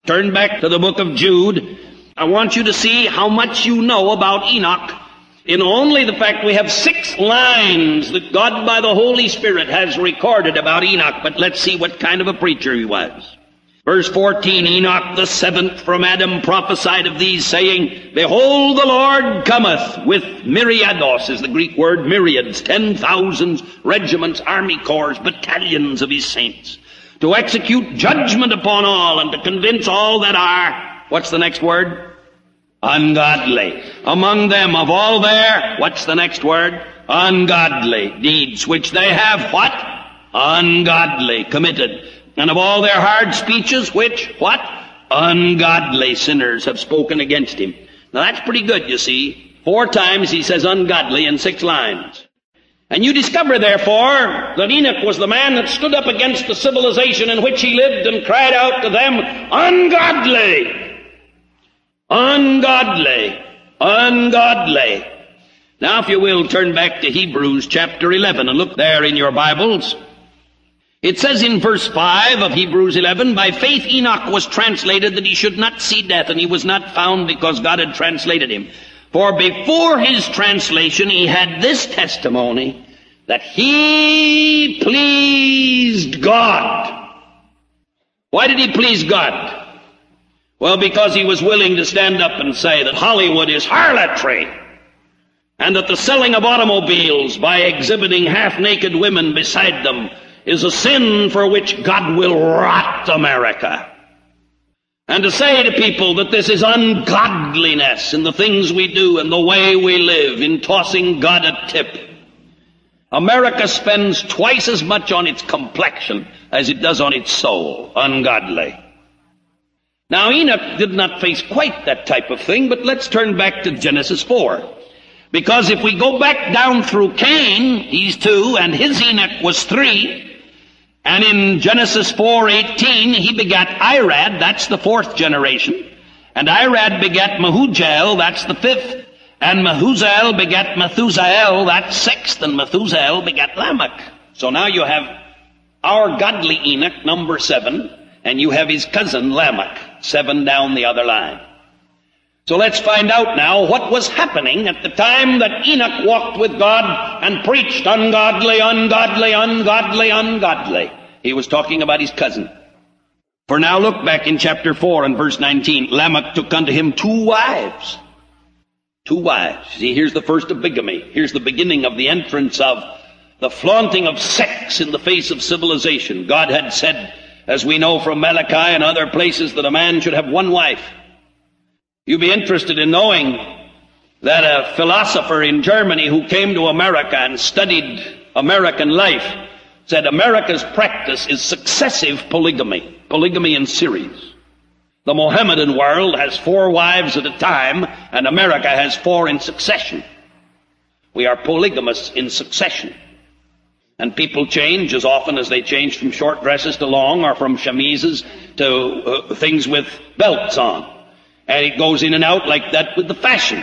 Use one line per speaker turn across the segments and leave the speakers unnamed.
Turn back to the book of Jude. I want you to see how much you know about Enoch in only the fact we have 6 lines that God by the Holy Spirit has recorded about Enoch. But let's see what kind of a preacher he was. Verse 14, Enoch the 7th from Adam prophesied of these, saying, Behold, the Lord cometh with myriados, is the Greek word, myriads, 10,000s, regiments, army corps, battalions of his saints, to execute judgment upon all and to convince all that are, what's the next word? Ungodly. Among them of all their, what's the next word? Ungodly deeds, which they have what? Ungodly committed. And of all their hard speeches, which, what? Ungodly sinners have spoken against him. Now that's pretty good, you see. 4 times he says ungodly in 6 lines. And you discover, therefore, that Enoch was the man that stood up against the civilization in which he lived and cried out to them, ungodly! Ungodly! Ungodly! Now, if you will, turn back to Hebrews chapter 11 and look there in your Bibles. It says in verse 5 of Hebrews 11, By faith Enoch was translated that he should not see death, and he was not found because God had translated him. For before his translation he had this testimony, that he pleased God. Why did he please God? Well, because he was willing to stand up and say that Hollywood is harlotry, and that the selling of automobiles by exhibiting half-naked women beside them is a sin for which God will rot America. And to say to people that this is ungodliness in the things we do and the way we live, in tossing God a tip. America spends twice as much on its complexion as it does on its soul. Ungodly. Now Enoch did not face quite that type of thing, but let's turn back to Genesis 4. Because if we go back down through Cain, he's 2, and his Enoch was 3, and in Genesis 4:18, he begat Irad, that's the 4th generation. And Irad begat Mehujael, that's the 5th. And Mehujael begat Methusael, that's 6th. And Methusael begat Lamech. So now you have our godly Enoch, number 7, and you have his cousin Lamech, 7 down the other line. So let's find out now what was happening at the time that Enoch walked with God and preached ungodly, ungodly, ungodly, ungodly. He was talking about his cousin. For now look back in chapter 4 and verse 19. Lamech took unto him 2 wives. 2 wives. See, here's the first of bigamy. Here's the beginning of the entrance of the flaunting of sex in the face of civilization. God had said, as we know from Malachi and other places, that a man should have 1 wife. You'd be interested in knowing that a philosopher in Germany who came to America and studied American life said America's practice is successive polygamy, polygamy in series. The Mohammedan world has 4 wives at a time, and America has 4 in succession. We are polygamous in succession. And people change as often as they change from short dresses to long, or from chemises to things with belts on. And it goes in and out like that with the fashion.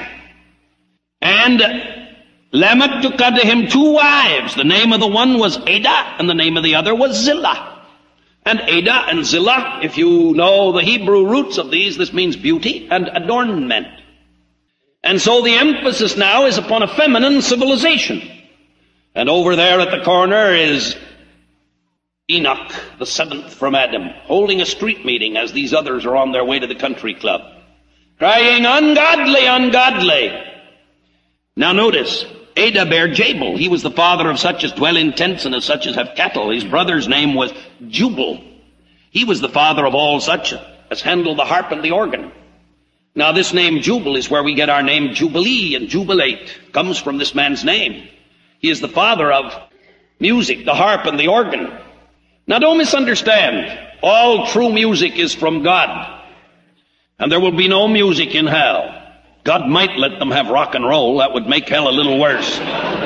And Lamech took unto him 2 wives. The name of the one was Adah, and the name of the other was Zillah. And Adah and Zillah, if you know the Hebrew roots of these, this means beauty and adornment. And so the emphasis now is upon a feminine civilization. And over there at the corner is Enoch, the 7th from Adam, holding a street meeting as these others are on their way to the country club, crying, ungodly, ungodly. Now notice, Adah bare Jabal. He was the father of such as dwell in tents and of such as have cattle. His brother's name was Jubal. He was the father of all such as handle the harp and the organ. Now this name Jubal is where we get our name Jubilee and Jubilate. Comes from this man's name. He is the father of music, the harp and the organ. Now don't misunderstand. All true music is from God. And there will be no music in hell. God might let them have rock and roll. That would make hell a little worse.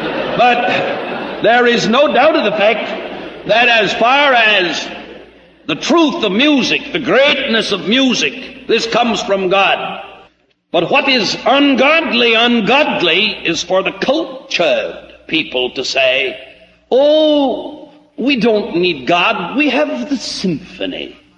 But there is no doubt of the fact that as far as the truth of music, the greatness of music, this comes from God. But what is ungodly, ungodly is for the cultured people to say, oh, we don't need God. We have the symphony.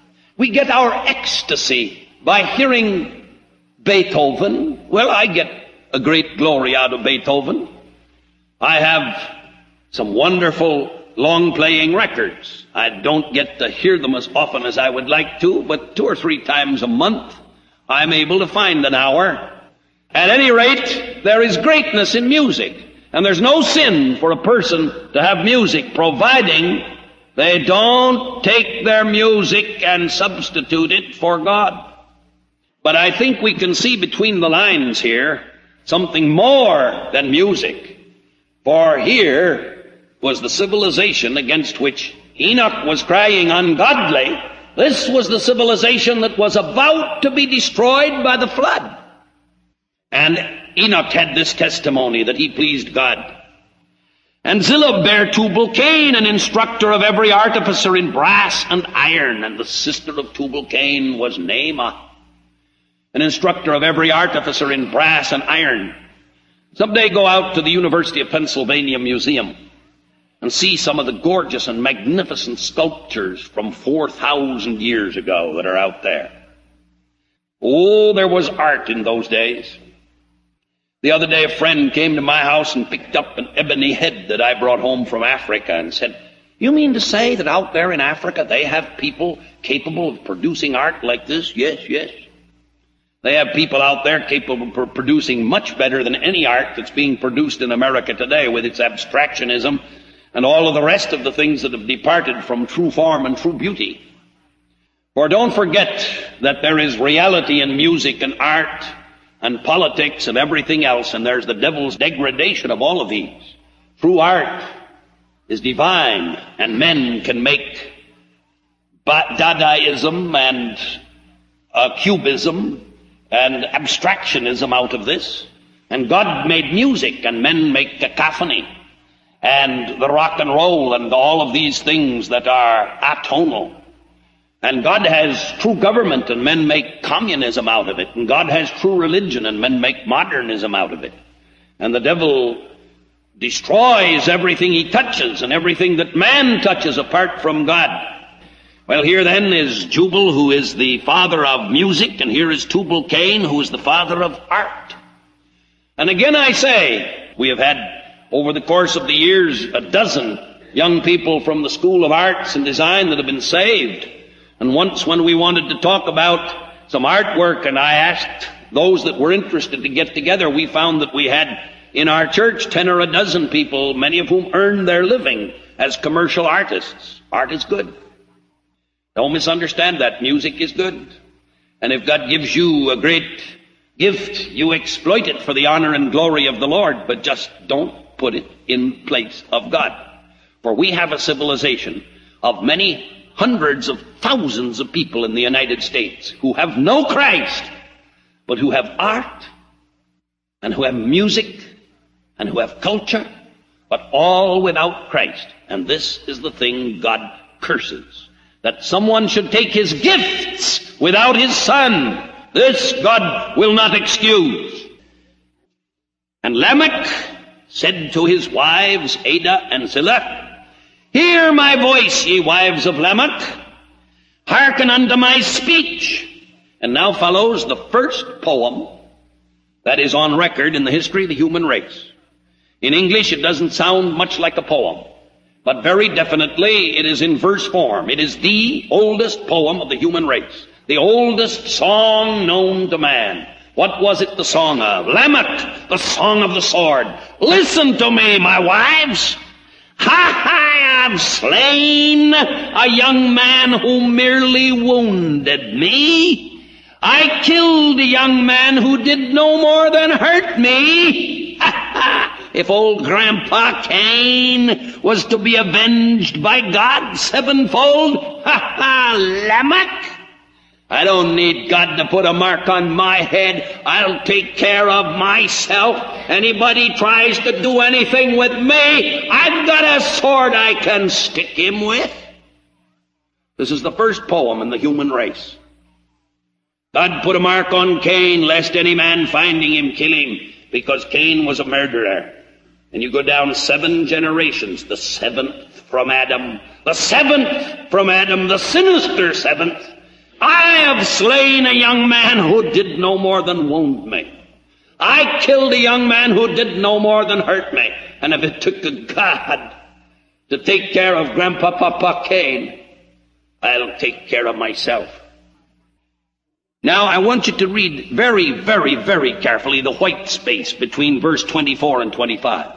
We get our ecstasy by hearing Beethoven. Well, I get a great glory out of Beethoven. I have some wonderful long-playing records. I don't get to hear them as often as I would like to, but 2 or 3 times a month I'm able to find an hour. At any rate, there is greatness in music, and there's no sin for a person to have music, providing they don't take their music and substitute it for God. But I think we can see between the lines here something more than music. For here was the civilization against which Enoch was crying ungodly. This was the civilization that was about to be destroyed by the flood. And Enoch had this testimony that he pleased God. And Zillah bare Tubal-Cain, an instructor of every artificer in brass and iron. And the sister of Tubal-Cain was Naamah, an instructor of every artificer in brass and iron. Someday go out to the University of Pennsylvania Museum and see some of the gorgeous and magnificent sculptures from 4,000 years ago that are out there. Oh, there was art in those days. The other day a friend came to my house and picked up an ebony head that I brought home from Africa and said, "You mean to say that out there in Africa they have people capable of producing art like this?" Yes, yes. They have people out there capable of producing much better than any art that's being produced in America today with its abstractionism and all of the rest of the things that have departed from true form and true beauty. For don't forget that there is reality in music and art and politics and everything else, and there's the devil's degradation of all of these. True art is divine, and men can make Dadaism and cubism and abstractionism out of this. And God made music, and men make cacophony, and the rock and roll, and all of these things that are atonal. And God has true government, and men make communism out of it. And God has true religion, and men make modernism out of it. And the devil destroys everything he touches, and everything that man touches apart from God. Well, here then is Jubal, who is the father of music, and here is Tubal-Cain, who is the father of art. And again I say, we have had over the course of the years a dozen young people from the School of Arts and Design that have been saved. And once when we wanted to talk about some artwork and I asked those that were interested to get together, we found that we had in our church 10 or a dozen people, many of whom earned their living as commercial artists. Art is good. Don't misunderstand that. Music is good. And if God gives you a great gift, you exploit it for the honor and glory of the Lord, but just don't put it in place of God. For we have a civilization of many hundreds of thousands of people in the United States who have no Christ, but who have art, and who have music, and who have culture, but all without Christ. And this is the thing God curses, that someone should take his gifts without his Son. This God will not excuse. And Lamech said to his wives, Adah and Zillah, "Hear my voice, ye wives of Lamech. Hearken unto my speech." And now follows the first poem that is on record in the history of the human race. In English, it doesn't sound much like a poem, but very definitely it is in verse form. It is the oldest poem of the human race, the oldest song known to man. What was it the song of? Lamech, the song of the sword. "Listen to me, my wives. I have slain a young man who merely wounded me. I killed a young man who did no more than hurt me. If old Grandpa Cain was to be avenged by God sevenfold, Lamech, I don't need God to put a mark on my head. I'll take care of myself. Anybody tries to do anything with me, I've got a sword I can stick him with." This is the first poem in the human race. God put a mark on Cain, lest any man finding him kill him, because Cain was a murderer. And you go down 7 generations, the 7th from Adam, the 7th from Adam, the sinister 7th. I have slain a young man who did no more than wound me. I killed a young man who did no more than hurt me. And if it took a God to take care of Grandpapa Cain, I'll take care of myself. Now, I want you to read very, very, very carefully the white space between verse 24 and 25.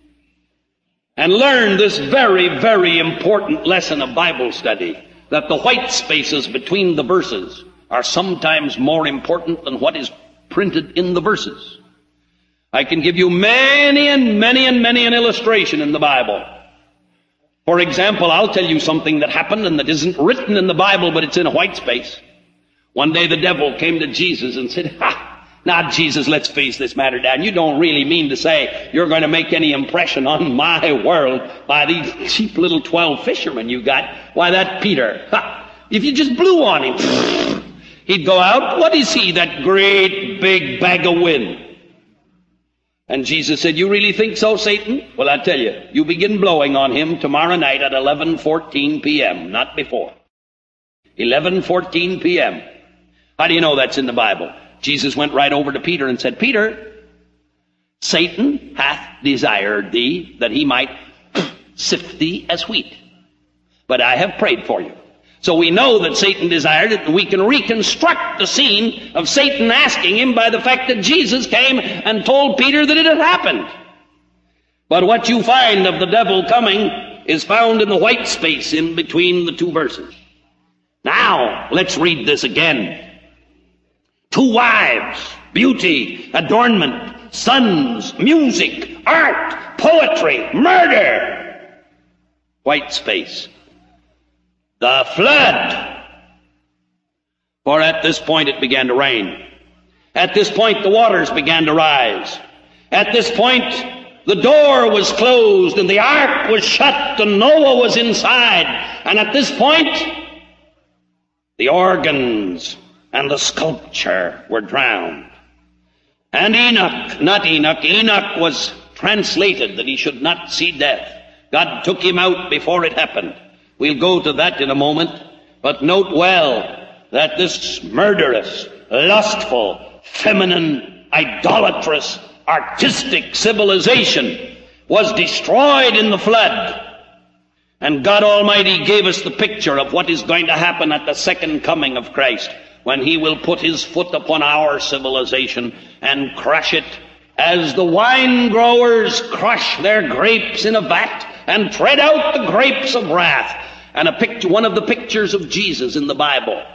And learn this very, very important lesson of Bible study, that the white spaces between the verses are sometimes more important than what is printed in the verses. I can give you many an illustration in the Bible. For example, I'll tell you something that happened and that isn't written in the Bible, but it's in a white space. One day the devil came to Jesus and said, now Jesus, let's face this matter down. You don't really mean to say you're going to make any impression on my world by these cheap little 12 fishermen you got. Why, that Peter, if you just blew on him, he'd go out. What is he, that great big bag of wind? And Jesus said, you really think so, Satan? Well, I tell you, you begin blowing on him tomorrow night at 11:14 p.m., not before. 11:14 p.m. How do you know that's in the Bible? Jesus went right over to Peter and said, Peter, Satan hath desired thee that he might sift thee as wheat. But I have prayed for you. So we know that Satan desired it, and we can reconstruct the scene of Satan asking him by the fact that Jesus came and told Peter that it had happened. But what you find of the devil coming is found in the white space in between the two verses. Now, let's read this again. 2 wives, beauty, adornment, sons, music, art, poetry, murder. White space. The flood. For at this point it began to rain. At this point the waters began to rise. At this point the door was closed and the ark was shut and Noah was inside. And at this point the organs and the sculpture were drowned. And Enoch was translated that he should not see death. God took him out before it happened. We'll go to that in a moment. But note well that this murderous, lustful, feminine, idolatrous, artistic civilization was destroyed in the flood. And God Almighty gave us the picture of what is going to happen at the second coming of Christ, when he will put his foot upon our civilization and crush it as the wine growers crush their grapes in a vat and tread out the grapes of wrath. And one of the pictures of Jesus in the Bible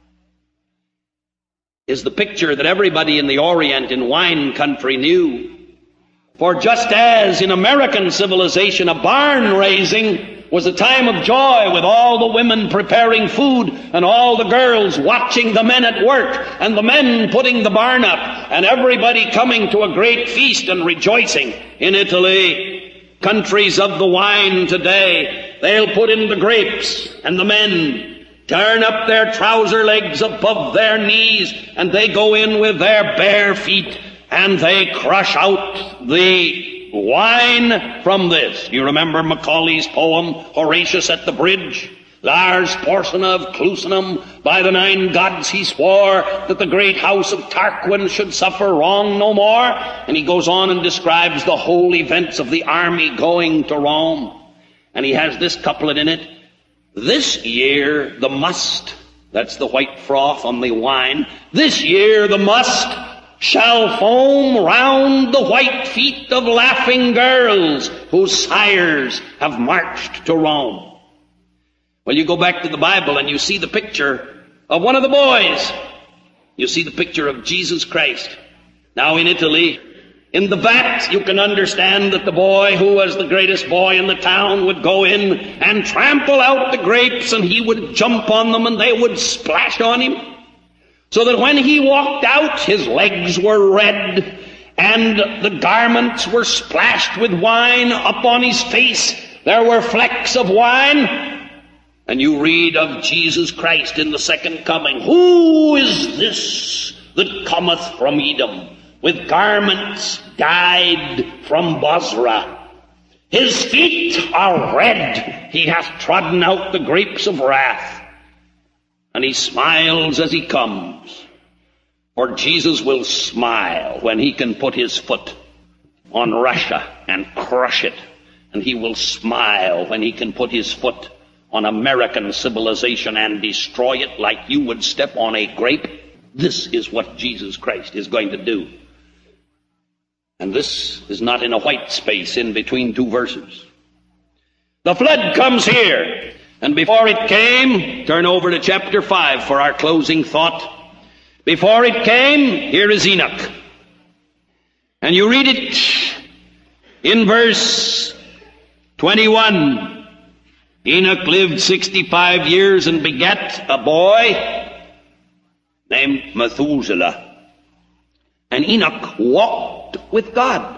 is the picture that everybody in the Orient, in wine country, knew. For just as in American civilization a barn raising was a time of joy, with all the women preparing food and all the girls watching the men at work and the men putting the barn up and everybody coming to a great feast and rejoicing. In Italy, countries of the wine today, they'll put in the grapes and the men turn up their trouser legs above their knees and they go in with their bare feet and they crush out the wine from this. You remember Macaulay's poem, Horatius at the Bridge? Lars Porsena of Clusenham, by the 9 gods he swore that the great house of Tarquin should suffer wrong no more. And he goes on and describes the whole events of the army going to Rome. And he has this couplet in it. This year the must, that's the white froth on the wine, this year the must shall foam round the white feet of laughing girls whose sires have marched to Rome. Well, you go back to the Bible and you see the picture of one of the boys. You see the picture of Jesus Christ. Now in Italy, in the vat, you can understand that the boy who was the greatest boy in the town would go in and trample out the grapes and he would jump on them and they would splash on him. So that when he walked out, his legs were red and the garments were splashed with wine. Up on his face there were flecks of wine. And you read of Jesus Christ in the second coming. Who is this that cometh from Edom, with garments dyed from Bozrah? His feet are red. He hath trodden out the grapes of wrath. And he smiles as he comes. For Jesus will smile when he can put his foot on Russia and crush it. And he will smile when he can put his foot on American civilization and destroy it like you would step on a grape. This is what Jesus Christ is going to do. And this is not in a white space in between two verses. The flood comes here. And before it came, turn over to chapter 5 for our closing thought. Before it came, here is Enoch. And you read it in verse 21. Enoch lived 65 years and begat a boy named Methuselah. And Enoch walked with God.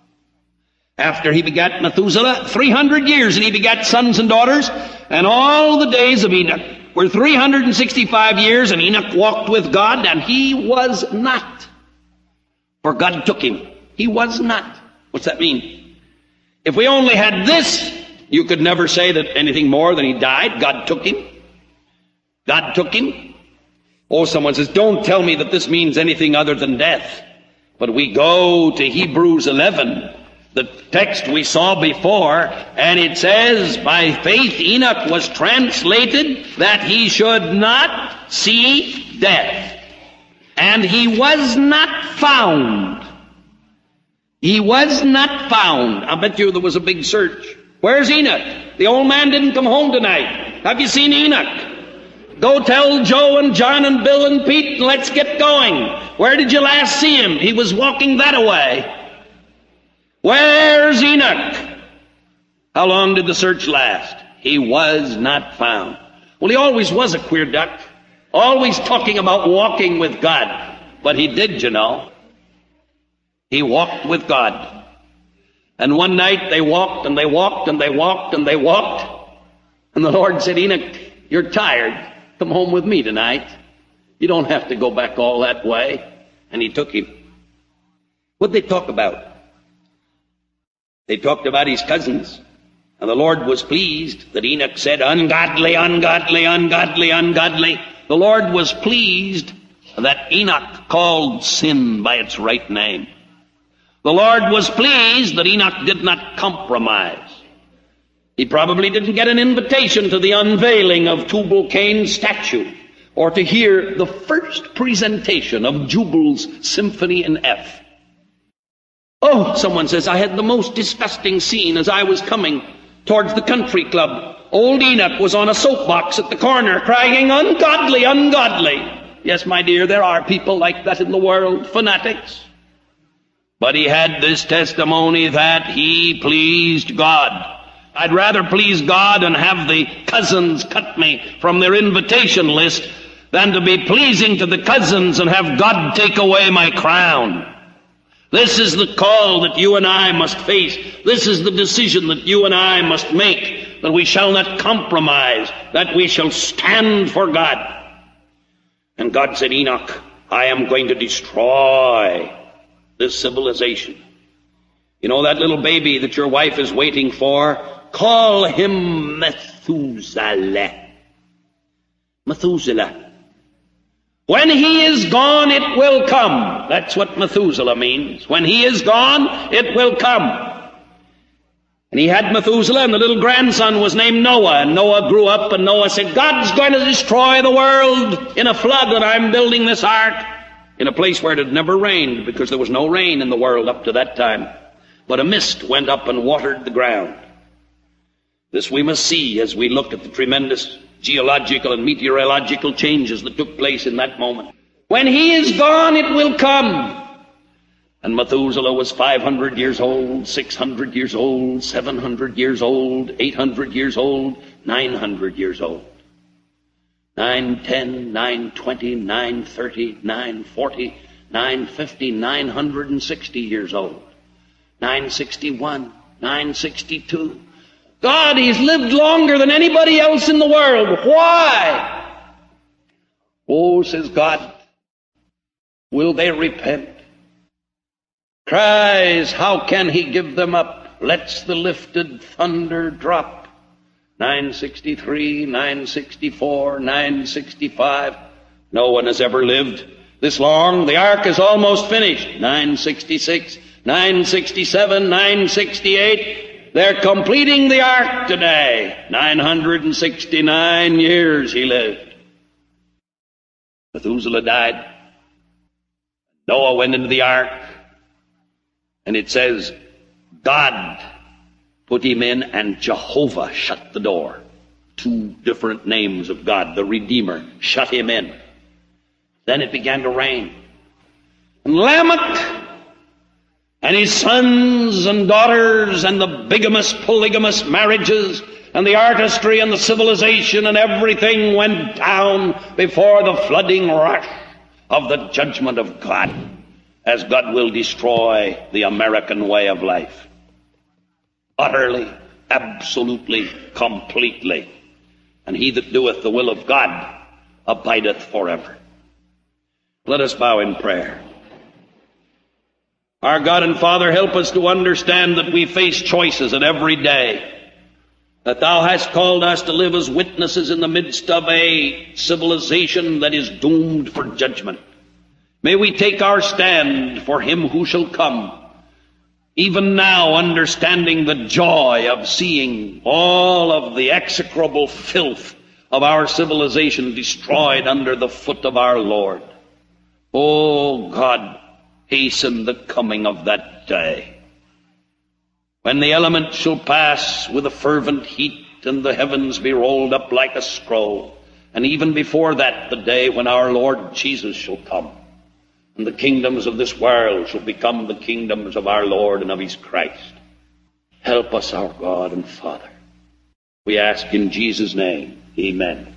After he begat Methuselah, 300 years, and he begat sons and daughters, and all the days of Enoch were 365 years, and Enoch walked with God, and he was not. For God took him. He was not. What's that mean? If we only had this, you could never say that anything more than he died. God took him. God took him. Oh, someone says, don't tell me that this means anything other than death. But we go to Hebrews 11, the text we saw before, and it says, by faith Enoch was translated that he should not see death. And he was not found. He was not found. I bet you there was a big search. Where's Enoch? The old man didn't come home tonight. Have you seen Enoch? Go tell Joe and John and Bill and Pete and let's get going. Where did you last see him? He was walking that way. Where's Enoch? How long did the search last? He was not found. Well, he always was a queer duck. Always talking about walking with God. But he did, you know. He walked with God. And one night they walked and they walked and they walked and they walked. And the Lord said, Enoch, you're tired. Come home with me tonight. You don't have to go back all that way. And he took him. What'd they talk about? They talked about his cousins. And the Lord was pleased that Enoch said, ungodly, ungodly, ungodly, ungodly. The Lord was pleased that Enoch called sin by its right name. The Lord was pleased that Enoch did not compromise. He probably didn't get an invitation to the unveiling of Tubal-Cain's statue or to hear the first presentation of Jubal's Symphony in F. Oh, someone says, I had the most disgusting scene as I was coming towards the country club. Old Enoch was on a soapbox at the corner crying, ungodly, ungodly. Yes, my dear, there are people like that in the world, fanatics. But he had this testimony that he pleased God. I'd rather please God and have the cousins cut me from their invitation list than to be pleasing to the cousins and have God take away my crown. This is the call that you and I must face. This is the decision that you and I must make, that we shall not compromise, that we shall stand for God. And God said, Enoch, I am going to destroy this civilization. You know that little baby that your wife is waiting for? Call him Methuselah. Methuselah. When he is gone, it will come. That's what Methuselah means. When he is gone, it will come. And he had Methuselah, and the little grandson was named Noah. And Noah grew up, and Noah said, God's going to destroy the world in a flood, and I'm building this ark in a place where it had never rained, because there was no rain in the world up to that time. But a mist went up and watered the ground. This we must see as we look at the tremendous geological and meteorological changes that took place in that moment. When he is gone, it will come. And Methuselah was 500 years old, 600 years old, 700 years old, 800 years old, 900 years old. 910, 920, 930, 940, 950, 960 years old. 961, 962. God, he's lived longer than anybody else in the world. Why? Oh, says God, will they repent? Cries, how can he give them up? Lets the lifted thunder drop. 963, 964, 965. No one has ever lived this long. The ark is almost finished. 966, 967, 968. They're completing the ark today. 969 years he lived. Methuselah died. Noah went into the ark. And it says, God put him in and Jehovah shut the door. Two different names of God. The Redeemer shut him in. Then it began to rain. And Lamech and his sons and daughters and the bigamous, polygamous marriages and the artistry and the civilization and everything went down before the flooding rush of the judgment of God, as God will destroy the American way of life. Utterly, absolutely, completely. And he that doeth the will of God abideth forever. Let us bow in prayer. Our God and Father, help us to understand that we face choices at every day, that Thou hast called us to live as witnesses in the midst of a civilization that is doomed for judgment. May we take our stand for Him who shall come, even now understanding the joy of seeing all of the execrable filth of our civilization destroyed under the foot of our Lord. Oh God, hasten the coming of that day, when the elements shall pass with a fervent heat and the heavens be rolled up like a scroll. And even before that, the day when our Lord Jesus shall come, and the kingdoms of this world shall become the kingdoms of our Lord and of His Christ. Help us, our God and Father. We ask in Jesus' name. Amen.